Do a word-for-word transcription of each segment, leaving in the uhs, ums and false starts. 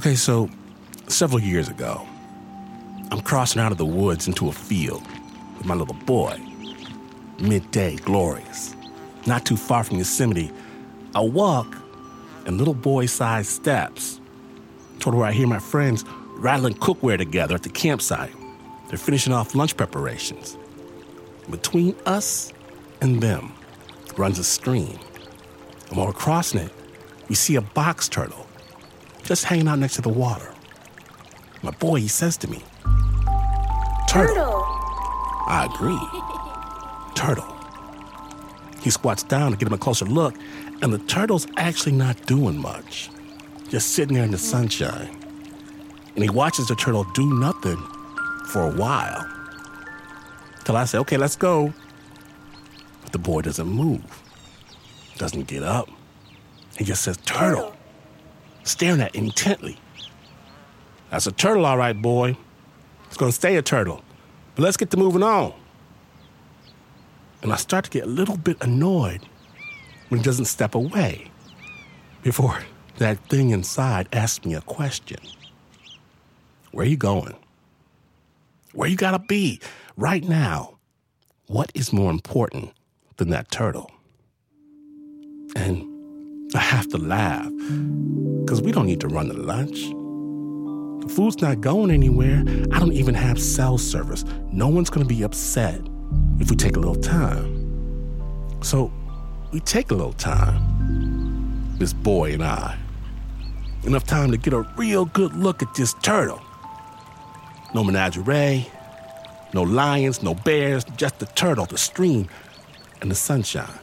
Okay, so several years ago, I'm crossing out of the woods into a field with my little boy. Midday, glorious. Not too far from Yosemite, I walk in little boy-sized steps toward where I hear my friends rattling cookware together at the campsite. They're finishing off lunch preparations. Between us and them runs a stream. And while we're crossing it, we see a box turtle just hanging out next to the water. My boy, he says to me, "Turtle." Turtle. I agree. Turtle. He squats down to get him a closer look, and the turtle's actually not doing much, just sitting there in the sunshine. And he watches the turtle do nothing for a while. Till I say, "Okay, let's go." But the boy doesn't move, doesn't get up. He just says, "Turtle," staring at him intently. "That's a turtle, all right, boy. It's going to stay a turtle. But let's get to moving on." And I start to get a little bit annoyed when he doesn't step away before that thing inside asks me a question. Where you going? Where you gotta be right now? What is more important than that turtle? And I have to laugh, because we don't need to run to lunch. The food's not going anywhere. I don't even have cell service. No one's gonna be upset if we take a little time. So we take a little time, this boy and I. Enough time to get a real good look at this turtle. No menagerie, no lions, no bears, just the turtle, the stream, and the sunshine.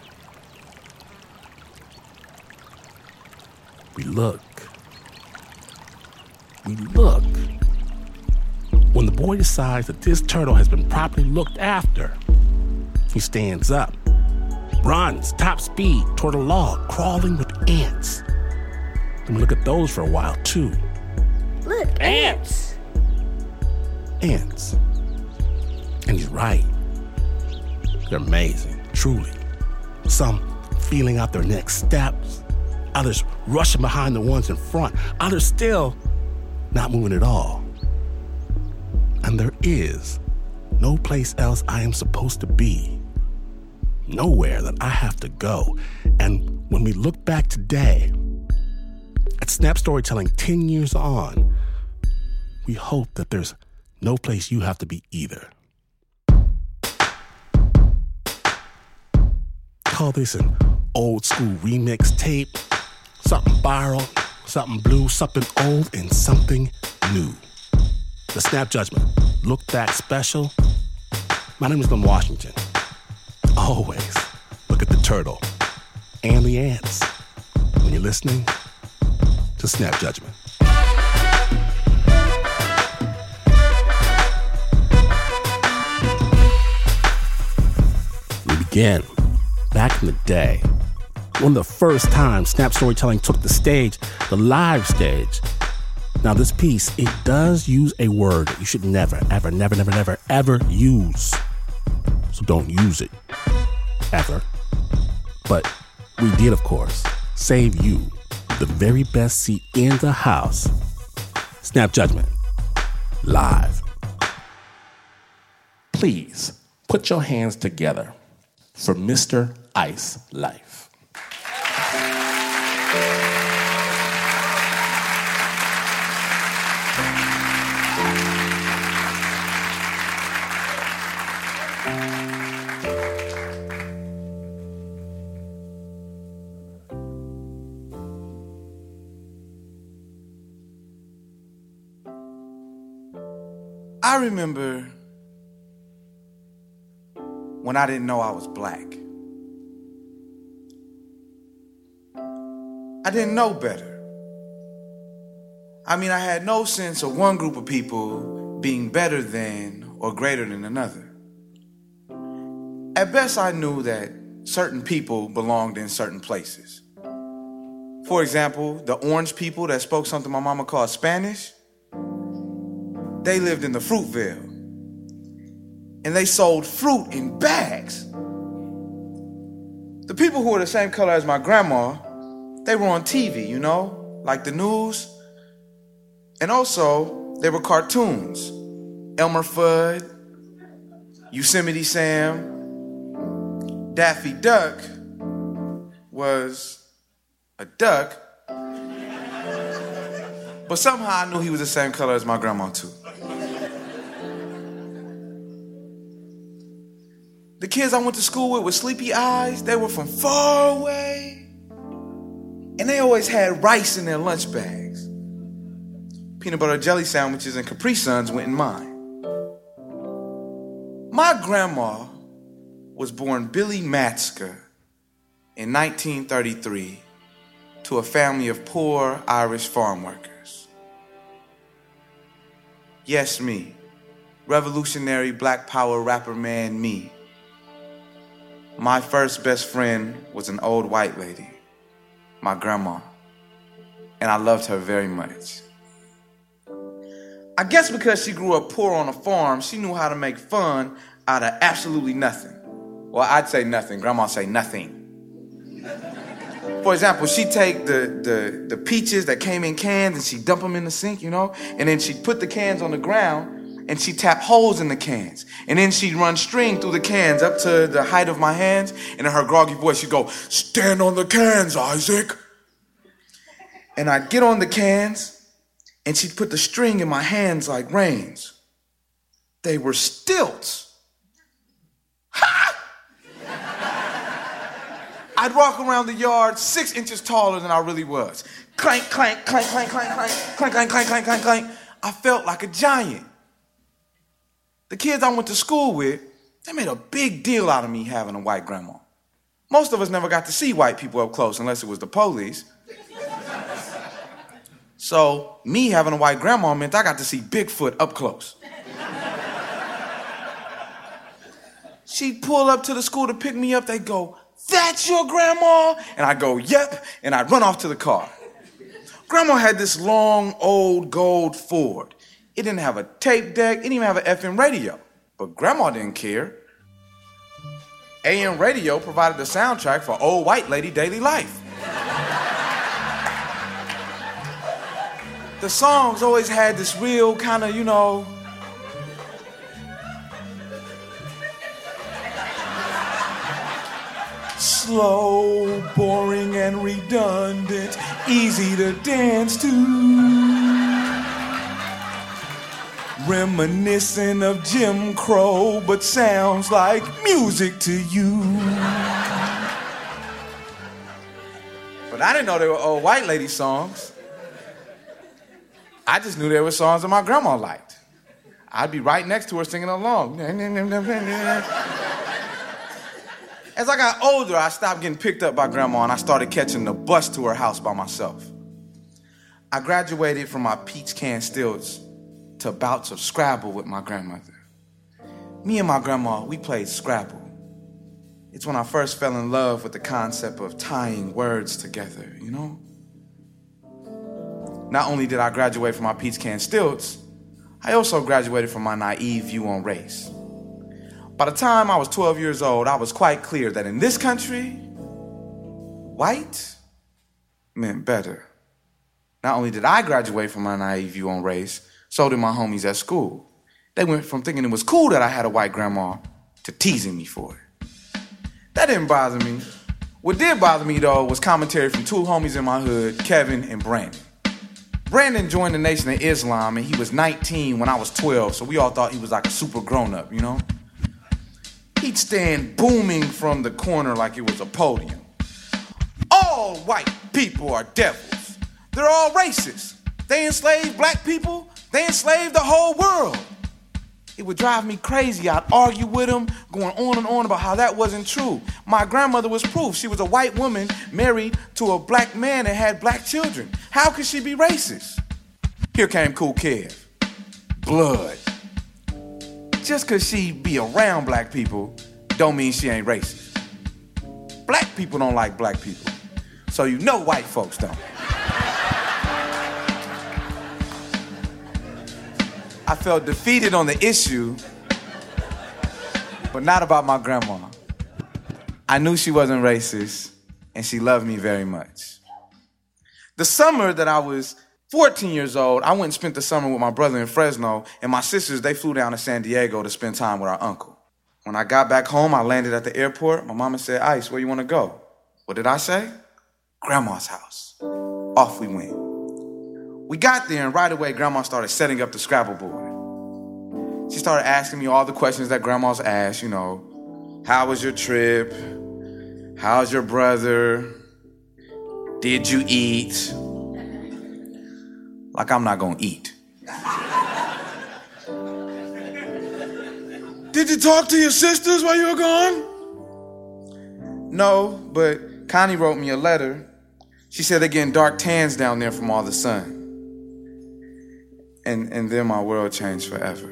We look. We look. When the boy decides that this turtle has been properly looked after, he stands up, runs top speed toward a log crawling with ants. And we look at those for a while, too. Look, ants. Ants. And he's right. They're amazing, truly. Some feeling out their next steps, others rushing behind the ones in front, others still not moving at all. And there is no place else I am supposed to be. Nowhere that I have to go. And when we look back today, at Snap Storytelling ten years on, we hope that there's no place you have to be either. Call this an old school remix tape, something viral, something blue, something old, and something new. The Snap Judgment Look Back Special. My name is Glenn Washington. Always look at the turtle and the ants when you're listening to Snap Judgment. We begin back in the day, one of the first times Snap Storytelling took the stage, the live stage. Now this piece, it does use a word that you should never, ever, never, never, never, ever use. So don't use it, ever. But we did, of course, save you the very best seat in the house. Snap Judgment, live. Please put your hands together for Mister Ice Life. I remember when I didn't know I was black. I didn't know better. I mean, I had no sense of one group of people being better than or greater than another. At best, I knew that certain people belonged in certain places. For example, the orange people that spoke something my mama called Spanish, they lived in the Fruitville. And they sold fruit in bags. The people who were the same color as my grandma, they were on T V, you know, like the news. And also, there were cartoons. Elmer Fudd, Yosemite Sam, Daffy Duck was a duck, but somehow I knew he was the same color as my grandma too. The kids I went to school with with sleepy eyes, they were from far away, and they always had rice in their lunch bags. Peanut butter jelly sandwiches and Capri Suns went in mine. My grandma was born Billy Matska in nineteen thirty-three to a family of poor Irish farm workers. Yes, me, revolutionary black power rapper man me. My first best friend was an old white lady, my grandma, and I loved her very much. I guess because she grew up poor on a farm, she knew how to make fun out of absolutely nothing. Well, I'd say nothing. Grandma'd say nothing. For example, she'd take the, the, the peaches that came in cans and she'd dump them in the sink, you know? And then she'd put the cans on the ground and she'd tap holes in the cans. And then she'd run string through the cans up to the height of my hands. And in her groggy voice, she'd go, "Stand on the cans, Isaac." And I'd get on the cans, and she'd put the string in my hands like reins. They were stilts. Ha! I'd walk around the yard six inches taller than I really was. Clank, clank, clank, clank, clank, clank, clank, clank, clank, clank, clank, clank. I felt like a giant. The kids I went to school with, they made a big deal out of me having a white grandma. Most of us never got to see white people up close unless it was the police. So me having a white grandma meant I got to see Bigfoot up close. She'd pull up to the school to pick me up. They'd go, "That's your grandma?" And I'd go, "Yep." And I'd run off to the car. Grandma had this long, old gold Ford. It didn't have a tape deck. It didn't even have an F M radio. But Grandma didn't care. A M radio provided the soundtrack for old white lady daily life. The songs always had this real kind of, you know, slow, boring, and redundant, easy to dance to. Reminiscent of Jim Crow, but sounds like music to you. But I didn't know they were old white lady songs. I just knew there were songs that my grandma liked. I'd be right next to her singing along. As I got older, I stopped getting picked up by Grandma and I started catching the bus to her house by myself. I graduated from my peach can stilts to bouts of Scrabble with my grandmother. Me and my grandma, we played Scrabble. It's when I first fell in love with the concept of tying words together, you know? Not only did I graduate from my peach can stilts, I also graduated from my naive view on race. By the time I was twelve years old, I was quite clear that in this country, white meant better. Not only did I graduate from my naive view on race, so did my homies at school. They went from thinking it was cool that I had a white grandma to teasing me for it. That didn't bother me. What did bother me, though, was commentary from two homies in my hood, Kevin and Brandon. Brandon joined the Nation of Islam, and he was nineteen when I was twelve, so we all thought he was like a super grown-up, you know? He'd stand booming from the corner like it was a podium. All white people are devils. They're all racist. They enslaved black people. They enslaved the whole world. It would drive me crazy. I'd argue with him, going on and on about how that wasn't true. My grandmother was proof. She was a white woman married to a black man and had black children. How could she be racist? Here came Kool Kev. Blood. Just because she be around black people don't mean she ain't racist. Black people don't like black people. So you know white folks don't. I felt defeated on the issue, but not about my grandma. I knew she wasn't racist, and she loved me very much. The summer that I was fourteen years old, I went and spent the summer with my brother in Fresno, and my sisters, they flew down to San Diego to spend time with our uncle. When I got back home, I landed at the airport. My mama said, Ice, where you want to go? What did I say? Grandma's house. Off we went. We got there, and right away, Grandma started setting up the Scrabble board. She started asking me all the questions that grandmas ask, you know, how was your trip? How's your brother? Did you eat? Like I'm not gonna eat. Did you talk to your sisters while you were gone? No, but Connie wrote me a letter. She said they're getting dark tans down there from all the sun. And, and then my world changed forever.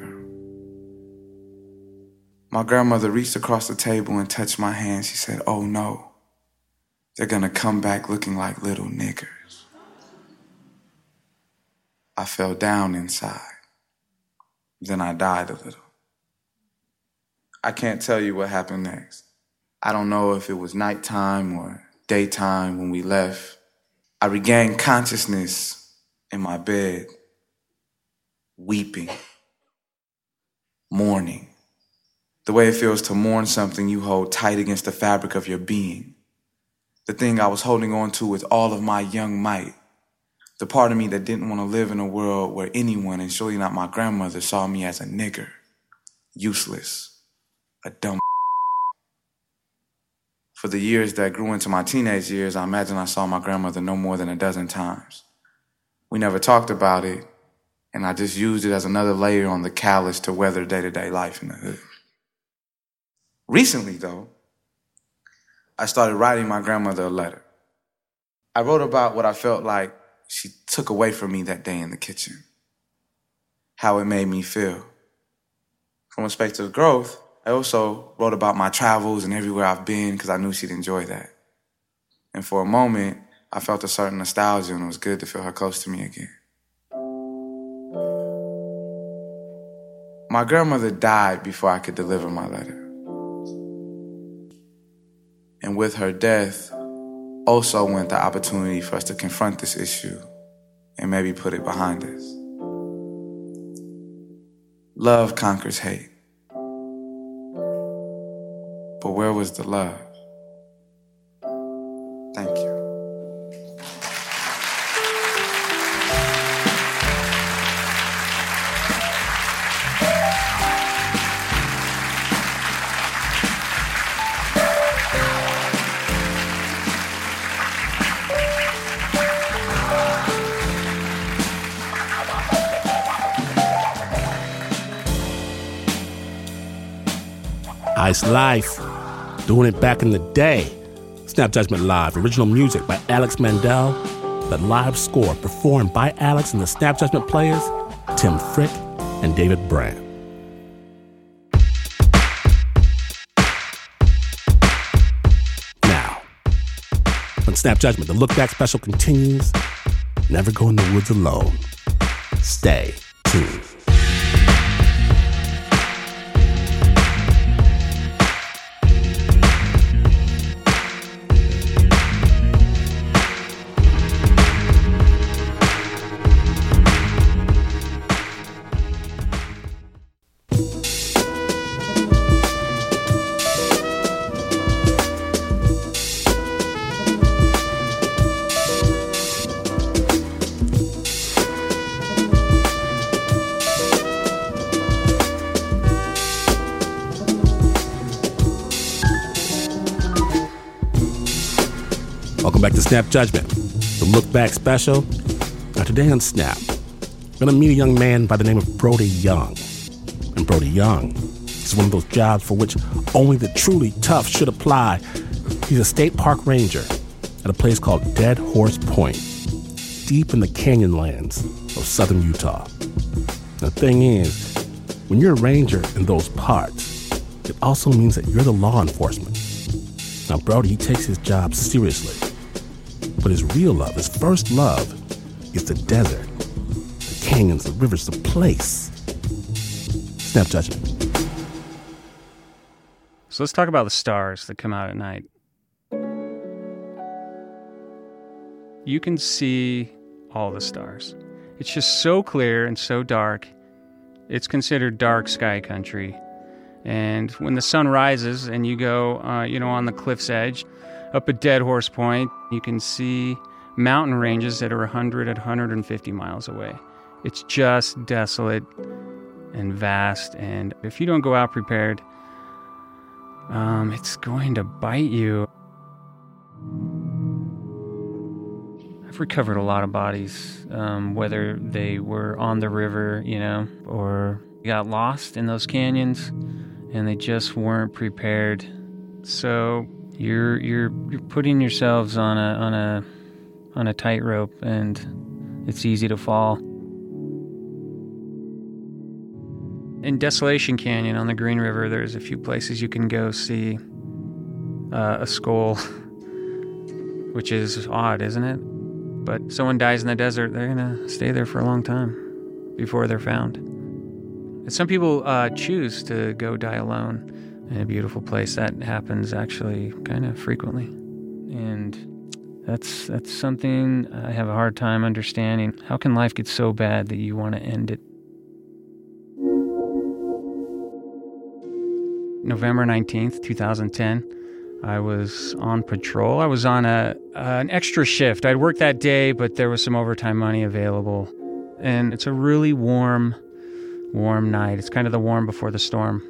My grandmother reached across the table and touched my hand. She said, oh no, they're gonna come back looking like little niggers. I fell down inside. Then I died a little. I can't tell you what happened next. I don't know if it was nighttime or daytime when we left. I regained consciousness in my bed, weeping, mourning. The way it feels to mourn something you hold tight against the fabric of your being. The thing I was holding on to with all of my young might. The part of me that didn't want to live in a world where anyone, and surely not my grandmother, saw me as a nigger, useless, a dumb. For the years that grew into my teenage years, I imagine I saw my grandmother no more than a dozen times. We never talked about it, and I just used it as another layer on the callus to weather day-to-day life in the hood. Recently, though, I started writing my grandmother a letter. I wrote about what I felt like she took away from me that day in the kitchen. How it made me feel. From a space of growth, I also wrote about my travels and everywhere I've been because I knew she'd enjoy that. And for a moment, I felt a certain nostalgia, and it was good to feel her close to me again. My grandmother died before I could deliver my letter. And with her death, also went the opportunity for us to confront this issue and maybe put it behind us. Love conquers hate. But where was the love? Thank you. Ice Life, doing it back in the day. Snap Judgment Live, original music by Alex Mandel. The live score performed by Alex and the Snap Judgment Players, Tim Frick and David Brand. Now, on Snap Judgment, the Look Back special continues. Never go in the woods alone. Stay tuned. Welcome back to Snap Judgment, the Look Back special. Now today on Snap, we're going to meet a young man by the name of Brody Young. And Brody Young is one of those jobs for which only the truly tough should apply. He's a state park ranger at a place called Dead Horse Point, deep in the canyon lands of southern Utah. The thing is, when you're a ranger in those parts, it also means that you're the law enforcement. Now, Brody, he takes his job seriously. But his real love, his first love, is the desert, the canyons, the rivers, the place. Snap Judgment. So let's talk about the stars that come out at night. You can see all the stars. It's just so clear and so dark. It's considered dark sky country. And when the sun rises and you go, uh, you know, on the cliff's edge, up at Dead Horse Point, you can see mountain ranges that are one hundred and one hundred fifty miles away. It's just desolate and vast, and if you don't go out prepared, um, it's going to bite you. I've recovered a lot of bodies, um, whether they were on the river, you know, or got lost in those canyons, and they just weren't prepared. So you're you're you're putting yourselves on a on a on a tightrope, and it's easy to fall. In Desolation Canyon on the Green River, there's a few places you can go see uh, a skull, which is odd, isn't it? But someone dies in the desert, they're gonna stay there for a long time before they're found. And some people uh, choose to go die alone in a beautiful place. That happens actually kind of frequently. And that's that's something I have a hard time understanding. How can life get so bad that you want to end it? November nineteenth, twenty ten, I was on patrol. I was on a uh, an extra shift. I'd worked that day, but there was some overtime money available. And it's a really warm, warm night. It's kind of the warm before the storm.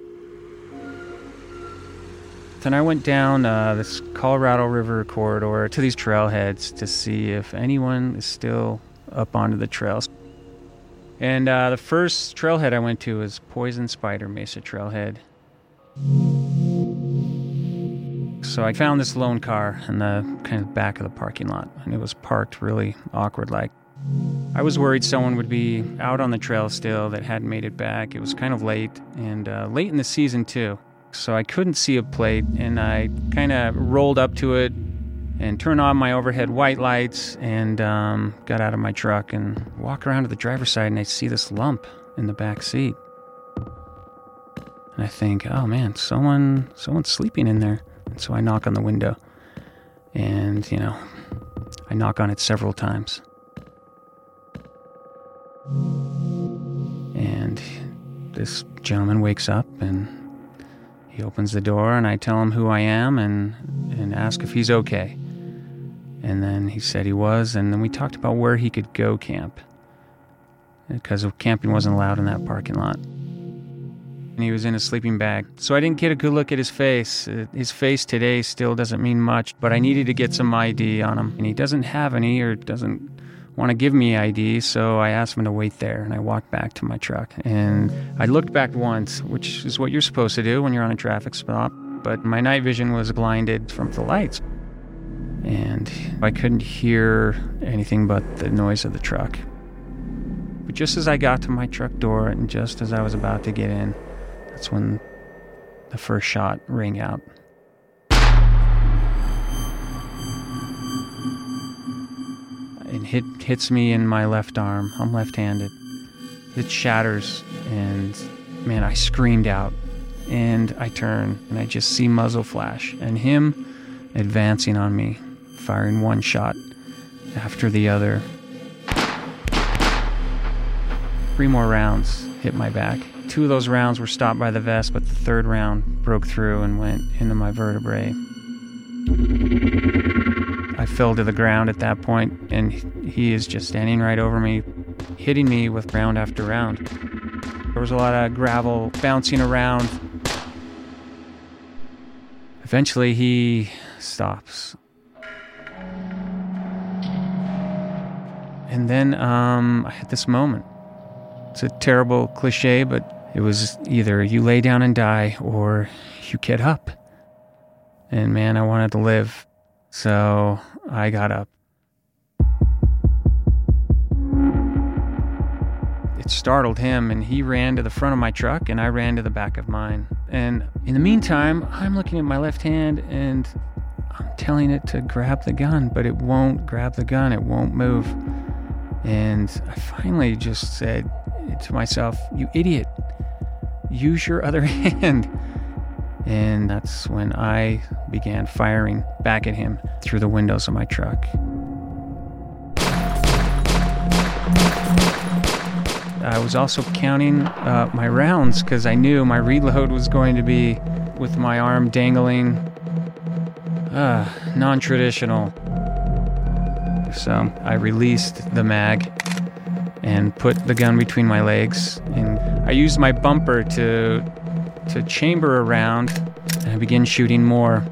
Then I went down uh, this Colorado River corridor to these trailheads to see if anyone is still up onto the trails. And uh, the first trailhead I went to was Poison Spider Mesa Trailhead. So I found this lone car in the kind of back of the parking lot, and it was parked really awkward-like. I was worried someone would be out on the trail still that hadn't made it back. It was kind of late, and uh, late in the season too. So I couldn't see a plate, and I kind of rolled up to it and turned on my overhead white lights and um, got out of my truck and walked around to the driver's side, and I see this lump in the back seat. And I think, oh man, someone, someone's sleeping in there. And so I knock on the window, and, you know, I knock on it several times. And this gentleman wakes up, and he opens the door, and I tell him who I am and, and ask if he's okay. And then he said he was, and then we talked about where he could go camp, because camping wasn't allowed in that parking lot. And he was in a sleeping bag. So I didn't get a good look at his face. His face today still doesn't mean much, but I needed to get some I D on him. And he doesn't have any or doesn't want to give me I D, so I asked him to wait there, and I walked back to my truck. And I looked back once, which is what you're supposed to do when you're on a traffic stop, but my night vision was blinded from the lights. And I couldn't hear anything but the noise of the truck. But just as I got to my truck door, and just as I was about to get in, that's when the first shot rang out. It hit, hits me in my left arm. I'm left-handed. It shatters, and man, I screamed out. And I turn, and I just see muzzle flash, and him advancing on me, firing one shot after the other. Three more rounds hit my back. Two of those rounds were stopped by the vest, but the third round broke through and went into my vertebrae. I fell to the ground at that point, and he is just standing right over me, hitting me with round after round. There was a lot of gravel bouncing around. Eventually, he stops. And then um, I had this moment. It's a terrible cliche, but it was either you lay down and die or you get up. And man, I wanted to live, so I got up. It startled him, and he ran to the front of my truck, and I ran to the back of mine. And in the meantime, I'm looking at my left hand, and I'm telling it to grab the gun, but it won't grab the gun. It won't move. And I finally just said to myself, "You idiot, use your other hand." And that's when I began firing back at him through the windows of my truck. I was also counting uh, my rounds because I knew my reload was going to be with my arm dangling. Uh, non-traditional. So I released the mag and put the gun between my legs, and I used my bumper to to chamber a round, and I began shooting more.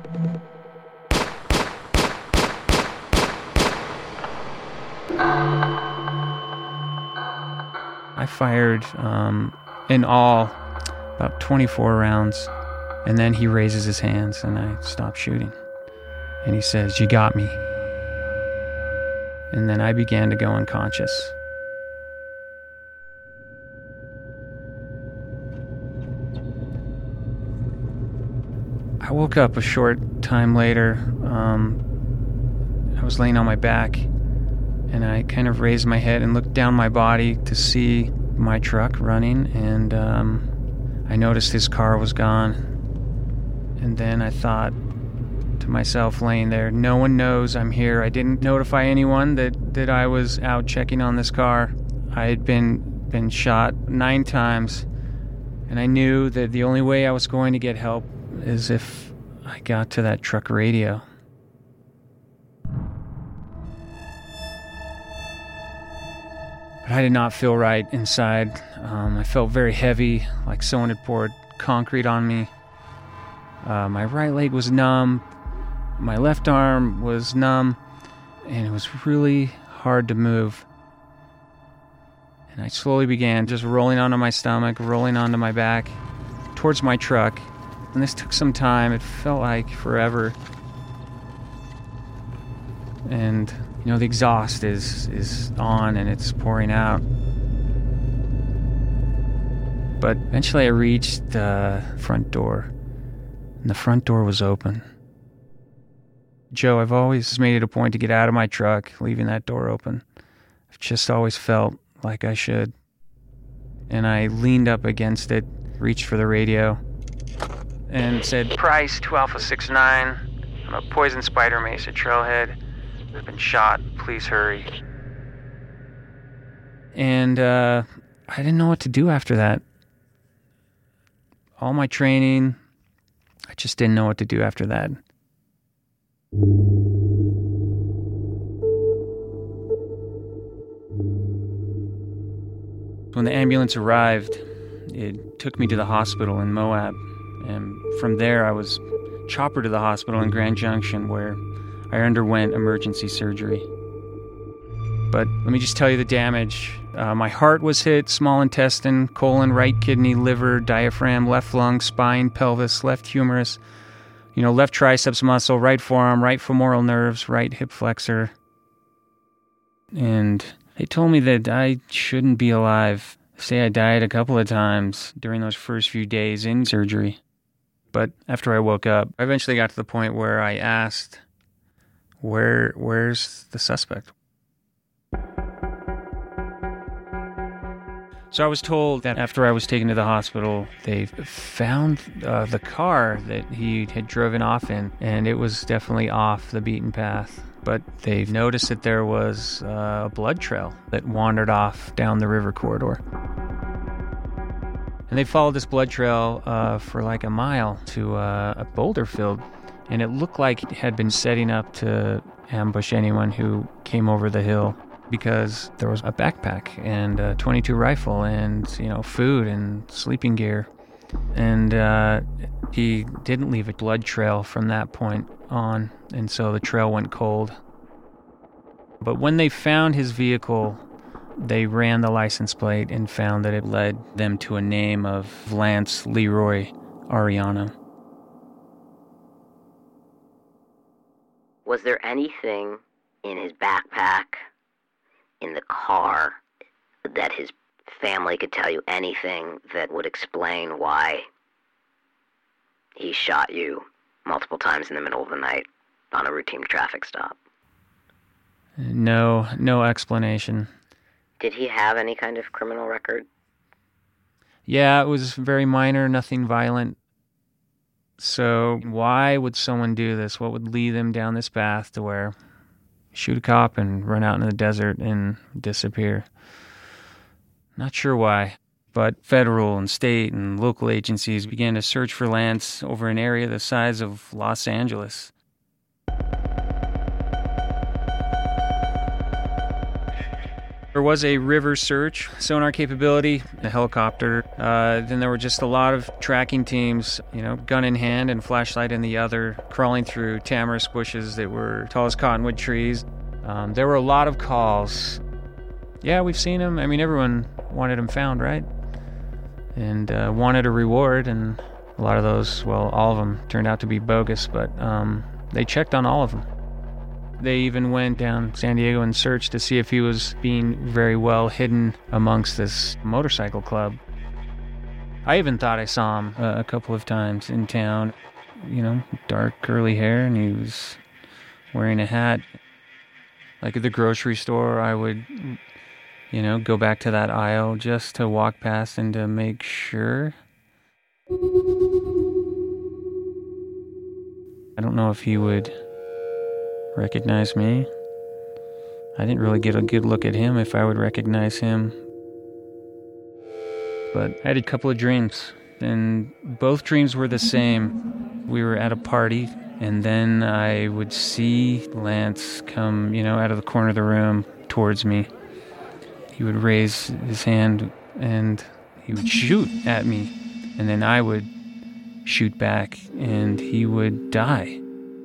I fired um, in all about twenty-four rounds, and then he raises his hands and I stop shooting. And he says, "You got me." And then I began to go unconscious. I woke up a short time later. Um, I was laying on my back, and I kind of raised my head and looked down my body to see my truck running, and um, I noticed his car was gone. And then I thought to myself, laying there, no one knows I'm here. I didn't notify anyone that, that I was out checking on this car. I had been been shot nine times, and I knew that the only way I was going to get help is if I got to that truck radio. But I did not feel right inside. Um, I felt very heavy, like someone had poured concrete on me. Uh, my right leg was numb. My left arm was numb, and it was really hard to move. And I slowly began just rolling onto my stomach, rolling onto my back, towards my truck. And this took some time. It felt like forever. And, you know, the exhaust is, is on and it's pouring out. But eventually I reached the front door, and the front door was open. Joe, I've always made it a point to get out of my truck, leaving that door open. I've just always felt like I should. And I leaned up against it, reached for the radio, and said, "Price, two Alpha six nine. I'm a Poison Spider Mesa Trailhead. I've been shot. Please hurry." And uh, I didn't know what to do after that. All my training, I just didn't know what to do after that. When the ambulance arrived, it took me to the hospital in Moab, and from there I was choppered to the hospital in Grand Junction, where I underwent emergency surgery. But let me just tell you the damage. Uh, my heart was hit, small intestine, colon, right kidney, liver, diaphragm, left lung, spine, pelvis, left humerus, you know, left triceps muscle, right forearm, right femoral nerves, right hip flexor. And they told me that I shouldn't be alive. Say I died a couple of times during those first few days in surgery. But after I woke up, I eventually got to the point where I asked, where, where's the suspect? So I was told that after I was taken to the hospital, they found uh, the car that he had driven off in, and it was definitely off the beaten path. But they noticed that there was uh, a blood trail that wandered off down the river corridor. And they followed this blood trail uh, for like a mile to uh, a boulder field, and it looked like it had been setting up to ambush anyone who came over the hill, because there was a backpack and a twenty-two rifle and, you know, food and sleeping gear. And uh, he didn't leave a blood trail from that point on, and so the trail went cold. But when they found his vehicle, they ran the license plate and found that it led them to a name of Lance Leroy Ariano. Was there anything in his backpack, in the car, that his family could tell you anything that would explain why he shot you multiple times in the middle of the night on a routine traffic stop? No, no explanation. Did he have any kind of criminal record? Yeah, it was very minor, nothing violent. So why would someone do this? What would lead them down this path to where shoot a cop and run out into the desert and disappear? Not sure why, but federal and state and local agencies began to search for Lance over an area the size of Los Angeles. There was a river search, sonar capability, a helicopter. Uh, then there were just a lot of tracking teams, you know, gun in hand and flashlight in the other, crawling through tamarisk bushes that were tall as cottonwood trees. Um, there were a lot of calls. Yeah, we've seen him. I mean, everyone wanted him found, right? And uh, wanted a reward, and a lot of those, well, all of them turned out to be bogus, but um, they checked on all of them. They even went down San Diego and searched to see if he was being very well hidden amongst this motorcycle club. I even thought I saw him uh, a couple of times in town. You know, dark curly hair, and he was wearing a hat. Like at the grocery store, I would, you know, go back to that aisle just to walk past and to make sure. I don't know if he would recognize me. I didn't really get a good look at him if I would recognize him. But I had a couple of dreams, and both dreams were the same. We were at a party, and then I would see Lance come, you know, out of the corner of the room towards me. He would raise his hand, and he would shoot at me, and then I would shoot back, and he would die.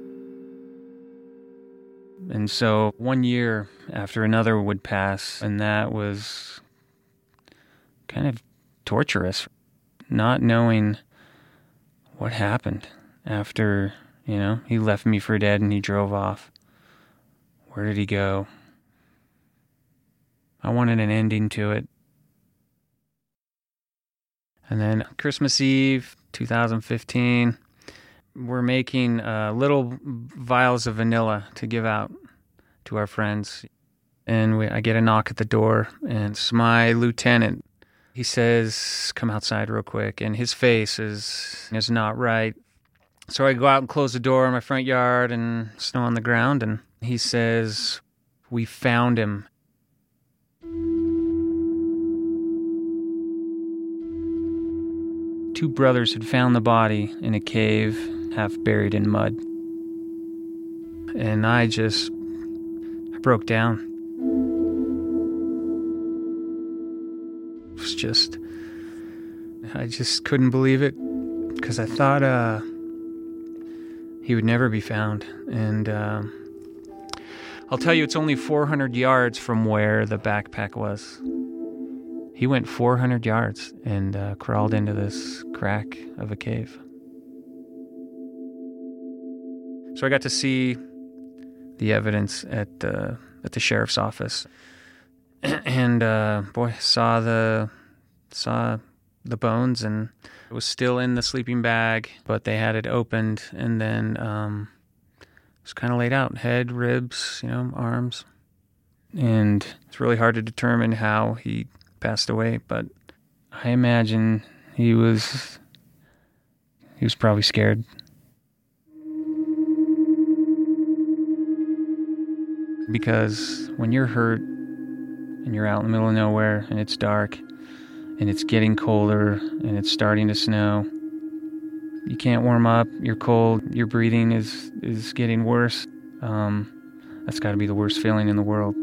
And so one year after another would pass, and that was kind of torturous, not knowing what happened after, you know, he left me for dead and he drove off. Where did he go? I wanted an ending to it. And then Christmas Eve, two thousand fifteen, we're making uh, little vials of vanilla to give out to our friends. And we, I get a knock at the door, and it's my lieutenant. He says, come outside real quick. And his face is, is not right. So I go out and close the door in my front yard, and snow on the ground. And he says, we found him. Two brothers had found the body in a cave, half buried in mud. And I just, I broke down. It was just, I just couldn't believe it, because I thought uh, he would never be found. And uh, I'll tell you, it's only four hundred yards from where the backpack was. He went four hundred yards and uh, crawled into this crack of a cave. So I got to see the evidence at the at the sheriff's office, and uh, boy, saw the saw the bones, and it was still in the sleeping bag, but they had it opened, and then um, it was kind of laid out: head, ribs, you know, arms, and it's really hard to determine how he passed away, but I imagine he was he was probably scared. Because when you're hurt and you're out in the middle of nowhere and it's dark and it's getting colder and it's starting to snow, you can't warm up, you're cold, your breathing is, is getting worse. Um, that's got to be the worst feeling in the world.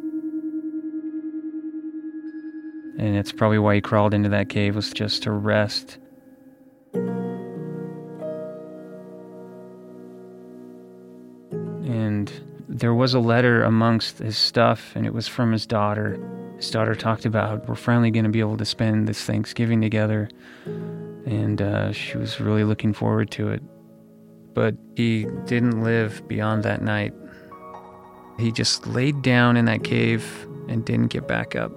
And it's probably why he crawled into that cave, was just to rest. And there was a letter amongst his stuff, and it was from his daughter. His daughter talked about, we're finally going to be able to spend this Thanksgiving together. And uh, she was really looking forward to it. But he didn't live beyond that night. He just laid down in that cave and didn't get back up.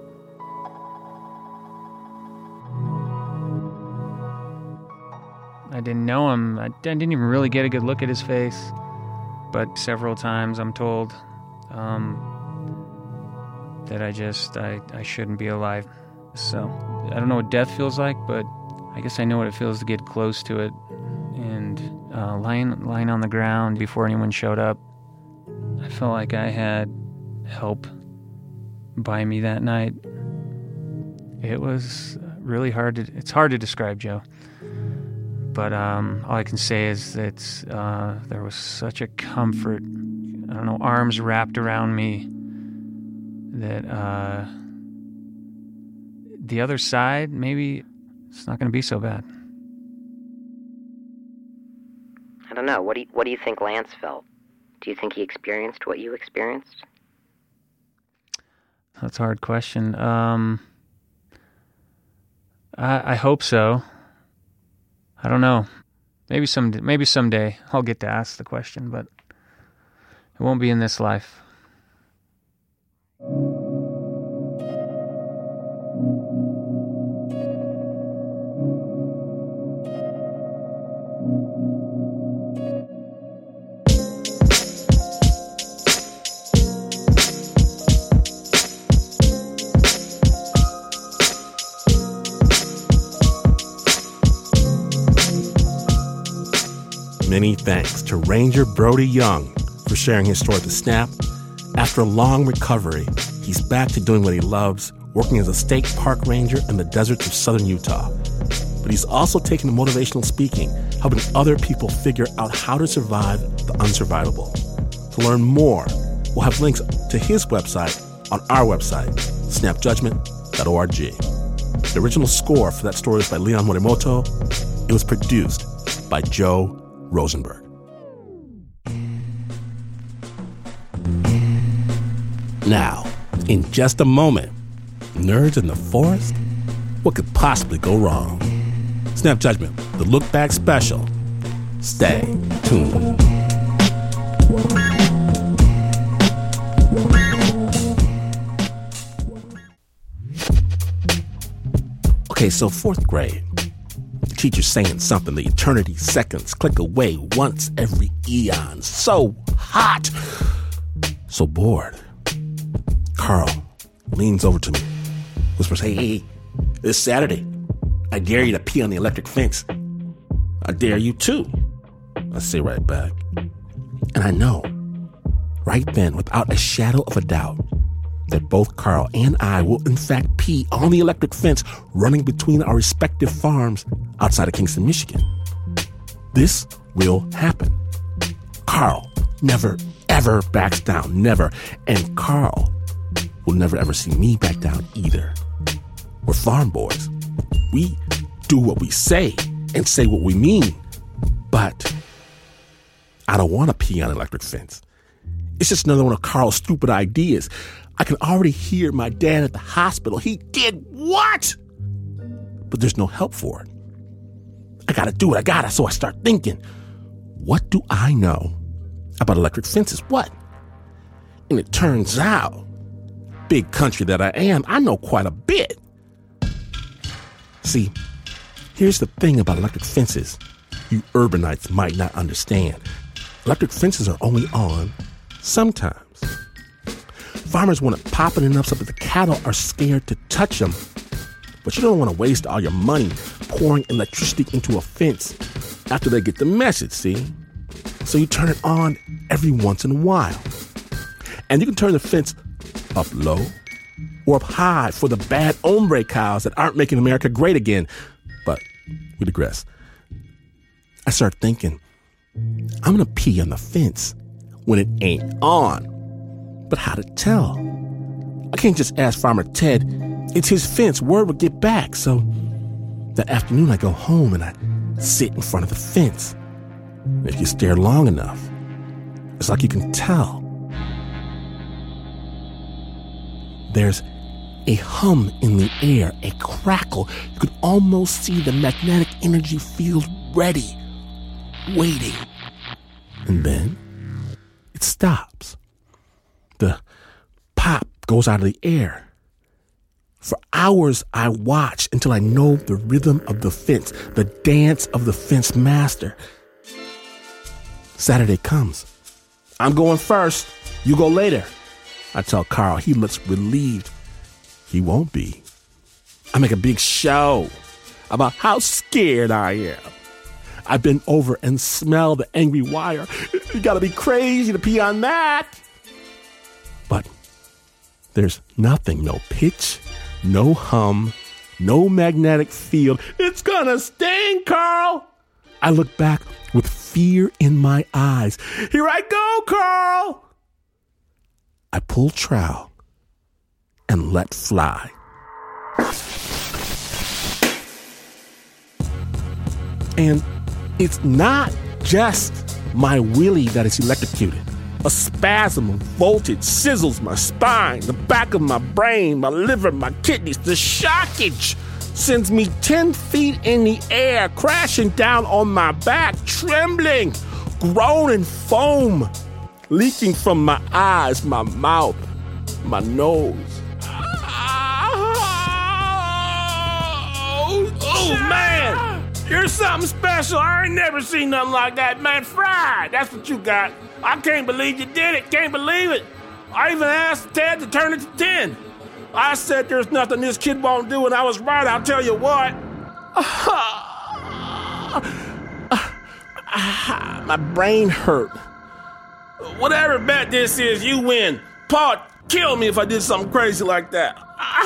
I didn't know him. I didn't even really get a good look at his face. But several times I'm told um, that I just, I, I shouldn't be alive. So I don't know what death feels like, but I guess I know what it feels to get close to it. And uh, lying, lying on the ground before anyone showed up, I felt like I had help by me that night. it was really hard to, it's hard to describe, Joe. But um, all I can say is that uh, there was such a comfort, I don't know, arms wrapped around me, that uh, the other side, maybe it's not going to be so bad. I don't know. What do you, what do you think Lance felt? Do you think he experienced what you experienced? That's a hard question. Um, I, I hope so. I don't know. Maybe some maybe someday I'll get to ask the question, but it won't be in this life. Many thanks to Ranger Brody Young for sharing his story to Snap. After a long recovery, he's back to doing what he loves, working as a state park ranger in the deserts of southern Utah. But he's also taking to motivational speaking, helping other people figure out how to survive the unsurvivable. To learn more, we'll have links to his website on our website, snap judgment dot org. The original score for that story was by Leon Morimoto. It was produced by Joe Rosenberg. Now, in just a moment, Nerds in the Forest? What could possibly go wrong? Snap Judgment, the Look Back Special. Stay tuned. Okay, so fourth grade. Teacher's saying something, the eternity seconds click away once every eon. So hot. So bored. Carl leans over to me, whispers, hey, hey, this Saturday, I dare you to pee on the electric fence. I dare you too. I say right back. And I know, right then, without a shadow of a doubt, that both Carl and I will in fact pee on the electric fence running between our respective farms outside of Kingston, Michigan. This will happen. Carl never, ever backs down. Never. And Carl will never, ever see me back down either. We're farm boys. We do what we say and say what we mean. But I don't want to pee on an electric fence. It's just another one of Carl's stupid ideas. I can already hear my dad at the hospital. He did what? But there's no help for it. I gotta do it. I gotta. So I start thinking, what do I know about electric fences? What? And it turns out, big country that I am, I know quite a bit. See, here's the thing about electric fences you urbanites might not understand. Electric fences are only on sometimes. Farmers want it popping enough so that the cattle are scared to touch them. But you don't want to waste all your money pouring electricity into a fence after they get the message, see? So you turn it on every once in a while. And you can turn the fence up low or up high for the bad hombre cows that aren't making America great again. But we digress. I start thinking, I'm going to pee on the fence when it ain't on. But how to tell? I can't just ask Farmer Ted. It's his fence. Word will get back. So that afternoon I go home and I sit in front of the fence. And if you stare long enough, it's like you can tell. There's a hum in the air, a crackle. You could almost see the magnetic energy field ready, waiting. And then it stops. The pop goes out of the air. For hours, I watch until I know the rhythm of the fence, the dance of the fence master. Saturday comes. I'm going first. You go later. I tell Carl. He looks relieved. He won't be. I make a big show about how scared I am. I bend over and smell the angry wire. You gotta be crazy to pee on that. But there's nothing, no pitch, no hum, no magnetic field. It's gonna sting, Carl! I look back with fear in my eyes. Here I go, Carl! I pull trowel and let fly. And it's not just my willy that is electrocuted. A spasm of voltage sizzles my spine, the back of my brain, my liver, my kidneys. The shockage sends me ten feet in the air, crashing down on my back, trembling, groaning foam, leaking from my eyes, my mouth, my nose. Oh, oh man! You're something special. I ain't never seen nothing like that, man. Fried. That's what you got. I can't believe you did it. Can't believe it. I even asked Ted to turn it to ten. I said there's nothing this kid won't do, and I was right. I'll tell you what. My brain hurt. Whatever bet this is, you win. Paul, kill me if I did something crazy like that.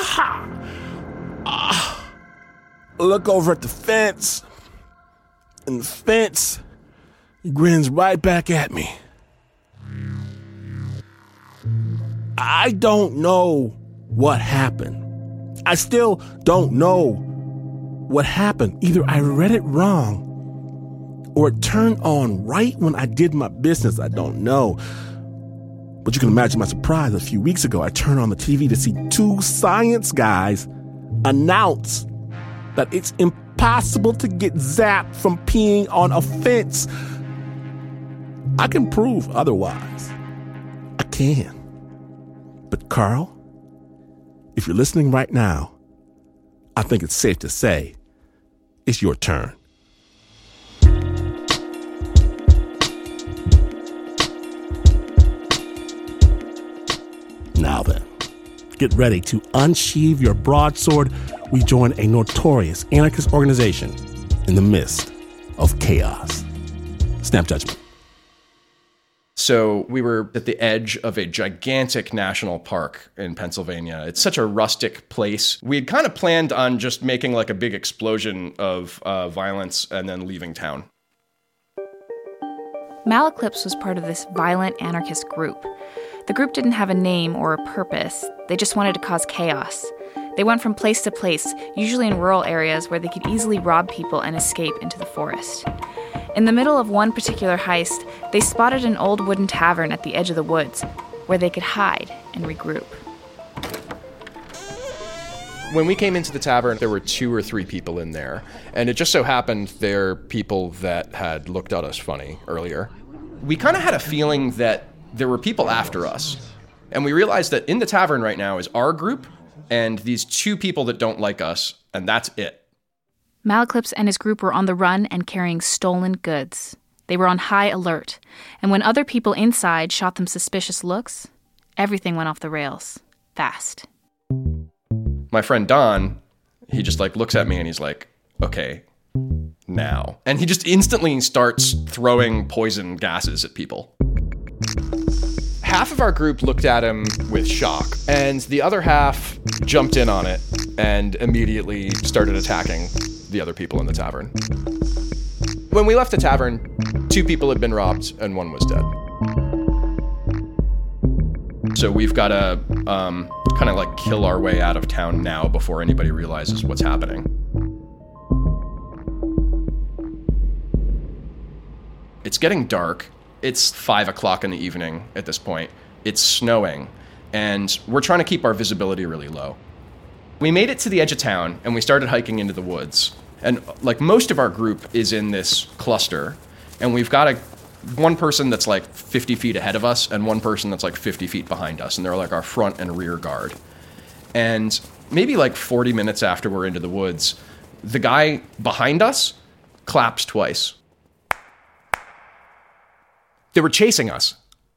Look over at the fence. And the fence, he grins right back at me. I don't know what happened. I still don't know what happened. Either I read it wrong or it turned on right when I did my business. I don't know. But you can imagine my surprise a few weeks ago. I turned on the T V to see two science guys announce that it's impossible to get zapped from peeing on a fence. I can prove otherwise. I can. But Carl, if you're listening right now, I think it's safe to say it's your turn. Now then, get ready to unsheathe your broadsword. We join a notorious anarchist organization in the midst of chaos. Snap judgment. So we were at the edge of a gigantic national park in Pennsylvania. It's such a rustic place. We had kind of planned on just making like a big explosion of uh, violence and then leaving town. Malaclips was part of this violent anarchist group. The group didn't have a name or a purpose. They just wanted to cause chaos. They went from place to place, usually in rural areas where they could easily rob people and escape into the forest. In the middle of one particular heist, they spotted an old wooden tavern at the edge of the woods, where they could hide and regroup. When we came into the tavern, there were two or three people in there, and it just so happened they're people that had looked at us funny earlier. We kind of had a feeling that there were people after us, and we realized that in the tavern right now is our group and these two people that don't like us, and that's it. Malaclips and his group were on the run and carrying stolen goods. They were on high alert, and when other people inside shot them suspicious looks, everything went off the rails, fast. My friend Don, he just like looks at me and he's like, okay, now. And he just instantly starts throwing poison gases at people. Half of our group looked at him with shock, and the other half jumped in on it and immediately started attacking the other people in the tavern. When we left the tavern, two people had been robbed and one was dead. So we've got to um, kind of like kill our way out of town now before anybody realizes what's happening. It's getting dark. It's five o'clock in the evening at this point. It's snowing, and we're trying to keep our visibility really low. We made it to the edge of town, and we started hiking into the woods. And like most of our group is in this cluster, and we've got a one person that's like fifty feet ahead of us and one person that's like fifty feet behind us, and they're like our front and rear guard. And maybe like forty minutes after we're into the woods, the guy behind us claps twice. They were chasing us.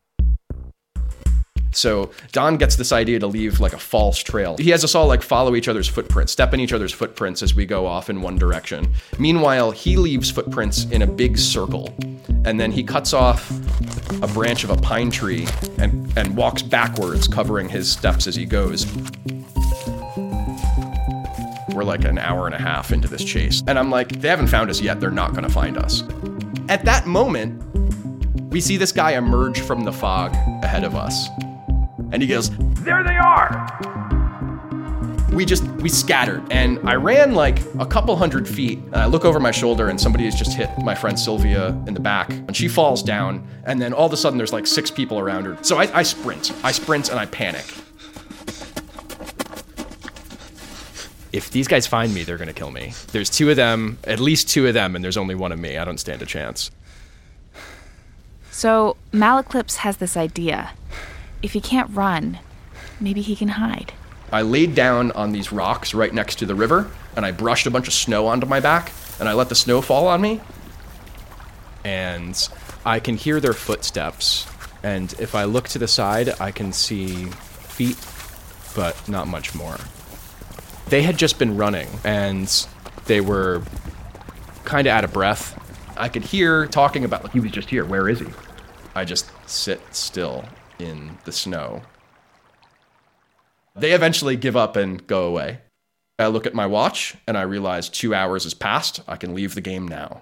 So Don gets this idea to leave like a false trail. He has us all like follow each other's footprints, step in each other's footprints as we go off in one direction. Meanwhile, he leaves footprints in a big circle, and then he cuts off a branch of a pine tree and, and walks backwards, covering his steps as he goes. We're like an hour and a half into this chase. And I'm like, they haven't found us yet. They're not going to find us. At that moment, we see this guy emerge from the fog ahead of us. And he goes, "There they are!" We just, we scattered. And I ran like a couple hundred feet. And I look over my shoulder and somebody has just hit my friend Sylvia in the back. And she falls down. And then all of a sudden there's like six people around her. So I, I sprint. I sprint and I panic. If these guys find me, they're going to kill me. There's two of them, at least two of them, and there's only one of me. I don't stand a chance. So Malaclypse has this idea. If he can't run, maybe he can hide. I laid down on these rocks right next to the river, and I brushed a bunch of snow onto my back, and I let the snow fall on me. And I can hear their footsteps, and if I look to the side, I can see feet, but not much more. They had just been running, and they were kind of out of breath. I could hear talking about, like, he was just here, where is he? I just sit still in the snow. They eventually give up and go away. I look at my watch, and I realize two hours has passed. I can leave the game now.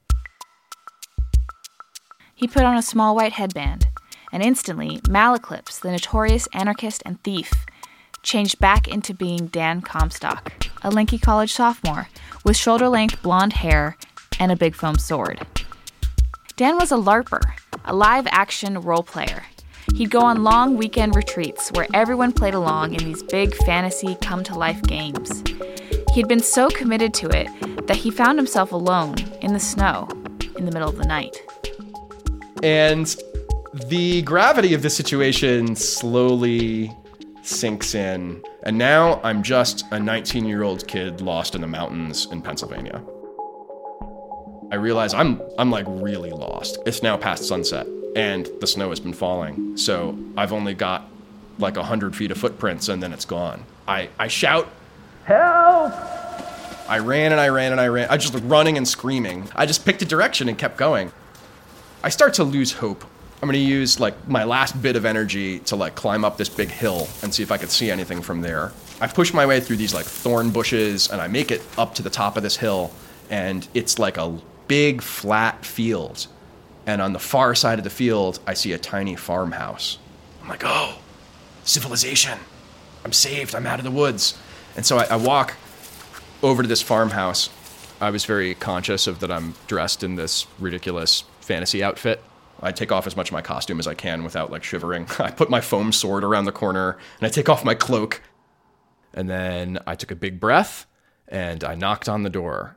He put on a small white headband, and instantly, Malaclypse, the notorious anarchist and thief, changed back into being Dan Comstock, a Lincoln College sophomore with shoulder-length blonde hair and a big foam sword. Dan was a LARPer, a live-action role player. He'd go on long weekend retreats where everyone played along in these big fantasy come-to-life games. He'd been so committed to it that he found himself alone in the snow in the middle of the night. And the gravity of the situation slowly sinks in, and now I'm just a nineteen-year-old kid lost in the mountains in Pennsylvania. I realize I'm I'm like really lost. It's now past sunset, and the snow has been falling, so I've only got like a hundred feet of footprints, and then it's gone. I, I shout, "Help!" I ran and I ran and I ran. I just like running and screaming. I just picked a direction and kept going. I start to lose hope. I'm going to use like my last bit of energy to like climb up this big hill and see if I could see anything from there. I push my way through these like thorn bushes and I make it up to the top of this hill, and it's like a big flat field. And on the far side of the field, I see a tiny farmhouse. I'm like, oh, civilization. I'm saved. I'm out of the woods. And so I, I walk over to this farmhouse. I was very conscious of that I'm dressed in this ridiculous fantasy outfit. I take off as much of my costume as I can without like shivering. I put my foam sword around the corner and I take off my cloak. And then I took a big breath and I knocked on the door.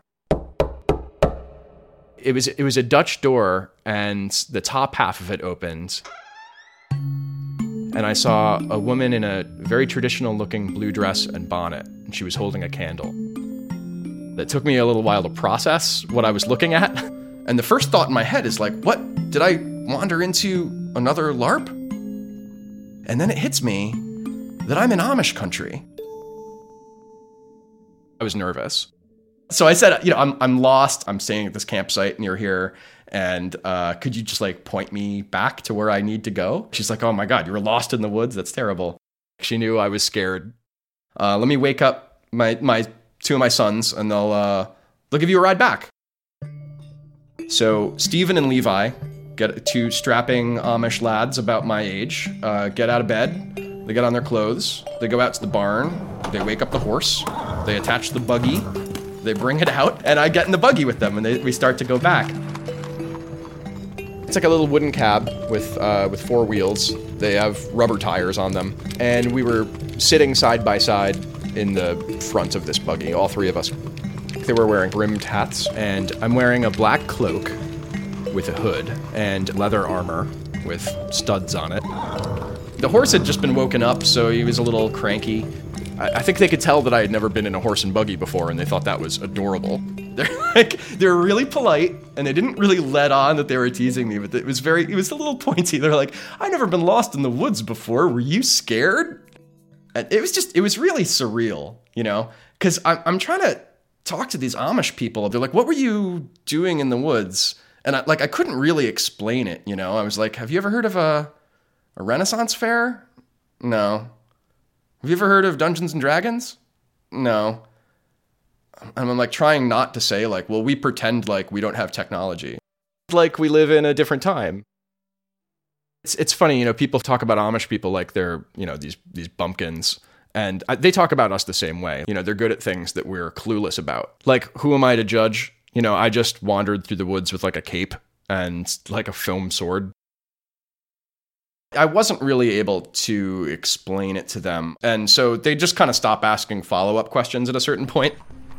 It was it was a Dutch door, and the top half of it opened. And I saw a woman in a very traditional looking blue dress and bonnet, and she was holding a candle. It took me a little while to process what I was looking at. And the first thought in my head is like, what? Did I wander into another LARP? And then it hits me that I'm in Amish country. I was nervous. So I said, you know, I'm I'm lost. I'm staying at this campsite near here. And uh, could you just like point me back to where I need to go? She's like, oh my God, you were lost in the woods? That's terrible. She knew I was scared. Uh, let me wake up my my two of my sons and they'll uh, they'll give you a ride back. So Stephen and Levi, get two strapping Amish lads about my age, uh, get out of bed. They get on their clothes. They go out to the barn. They wake up the horse. They attach the buggy. They bring it out, and I get in the buggy with them, and they, we start to go back. It's like a little wooden cab with uh, with four wheels. They have rubber tires on them, and we were sitting side by side in the front of this buggy, all three of us. They were wearing brimmed hats, and I'm wearing a black cloak with a hood and leather armor with studs on it. The horse had just been woken up, so he was a little cranky. I think they could tell that I had never been in a horse and buggy before, and they thought that was adorable. They're like, they were really polite, and they didn't really let on that they were teasing me, but it was very, it was a little pointy. They're like, I've never been lost in the woods before. Were you scared? And it was just, it was really surreal, you know, because I'm, I'm trying to talk to these Amish people. They're like, what were you doing in the woods? And I, like, I couldn't really explain it, you know. I was like, have you ever heard of a, a Renaissance fair? No. Have you ever heard of Dungeons and Dragons? No. And I'm like trying not to say like, well, we pretend like we don't have technology. Like we live in a different time. It's it's funny, you know, people talk about Amish people like they're, you know, these these bumpkins. And I, they talk about us the same way. You know, they're good at things that we're clueless about. Like, who am I to judge? You know, I just wandered through the woods with like a cape and like a foam sword. I wasn't really able to explain it to them. And so they just kind of stop asking follow-up questions at a certain point.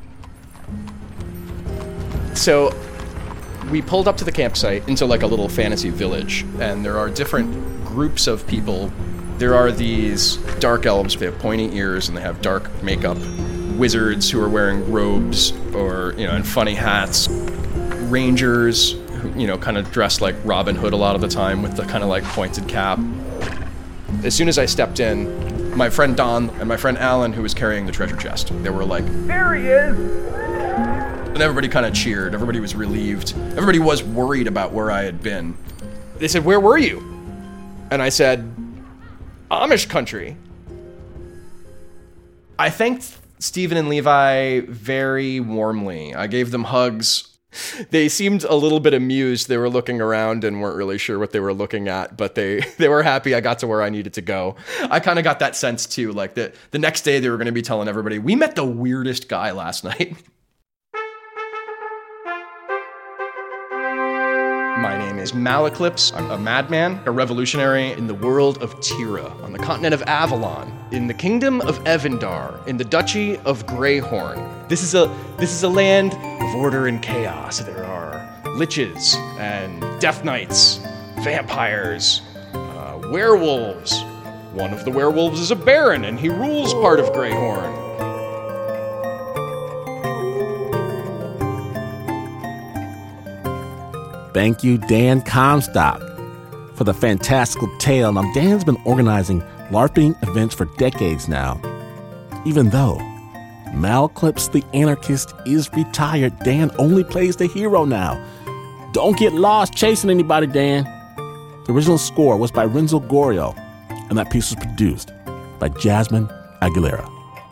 So we pulled up to the campsite into like a little fantasy village, and there are different groups of people. There are these dark elves. They have pointy ears and they have dark makeup. Wizards who are wearing robes or, you know, and funny hats. Rangers who, you know, kind of dress like Robin Hood a lot of the time with the kind of like pointed cap. As soon as I stepped in, my friend Don and my friend Alan, who was carrying the treasure chest, they were like, "There he is!" And everybody kind of cheered. Everybody was relieved. Everybody was worried about where I had been. They said, "Where were you?" And I said, "Amish country." I thanked Stephen and Levi very warmly. I gave them hugs. They seemed a little bit amused. They were looking around and weren't really sure what they were looking at, but they, they were happy I got to where I needed to go. I kind of got that sense too, like the, the next day they were going to be telling everybody, "We met the weirdest guy last night." My name is Malaclips. I'm a madman, a revolutionary in the world of Tira, on the continent of Avalon, in the kingdom of Evandar, in the duchy of Greyhorn. This is a this is a land of order and chaos. There are liches and death knights, vampires, uh, werewolves. One of the werewolves is a baron, and he rules part of Greyhorn. Thank you, Dan Comstock, for the fantastical tale. Now, Dan's been organizing LARPing events for decades now. Even though Malaclips the Anarchist is retired, Dan only plays the hero now. Don't get lost chasing anybody, Dan. The original score was by Renzo Gorio, and that piece was produced by Jasmine Aguilera.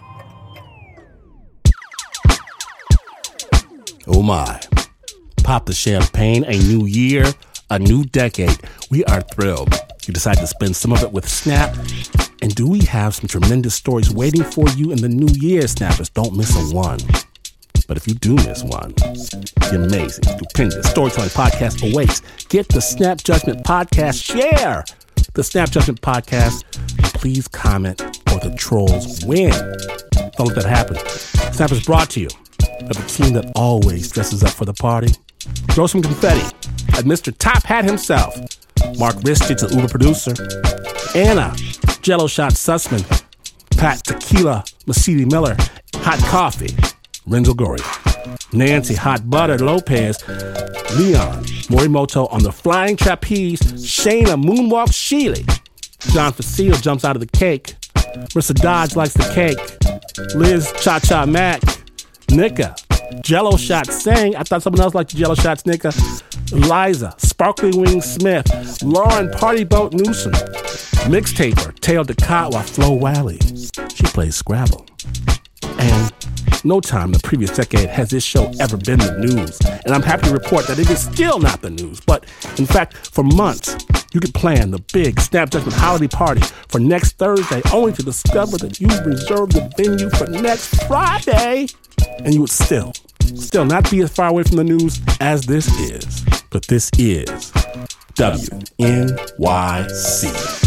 Oh my. Pop the champagne, a new year, a new decade. We are thrilled you decided to spend some of it with Snap. And do we have some tremendous stories waiting for you in the new year, Snappers? Don't miss a one. But if you do miss one, the amazing, stupendous storytelling podcast awaits. Get the Snap Judgment Podcast. Share the Snap Judgment Podcast. Please comment or the trolls win. Don't let that happen. Snap is brought to you by the team that always dresses up for the party. Throw some confetti at Mister Top Hat himself, Mark Ristich, an Uber producer, Anna, Jello Shot Sussman, Pat Tequila, Mercedes Miller, Hot Coffee, Renzo Gorio, Nancy Hot Butter Lopez, Leon Morimoto on the Flying Trapeze, Shayna Moonwalk Sheely, John Facile jumps out of the cake, Marissa Dodge likes the cake, Liz Cha Cha Mac, Nika, Jello Shot Sang. I thought someone else liked the Jello Shots, Nika. Eliza, Sparkly Wing Smith, Lauren Party Boat Newsom, Mixtaper, Tail Decatwa, Flo Wally. She plays Scrabble. And no time in the previous decade has this show ever been the news. And I'm happy to report that it is still not the news. But in fact, for months, you could plan the big Snap Judgment holiday party for next Thursday, only to discover that you reserved the venue for next Friday. And you would still, still not be as far away from the news as this is. But this is W N Y C.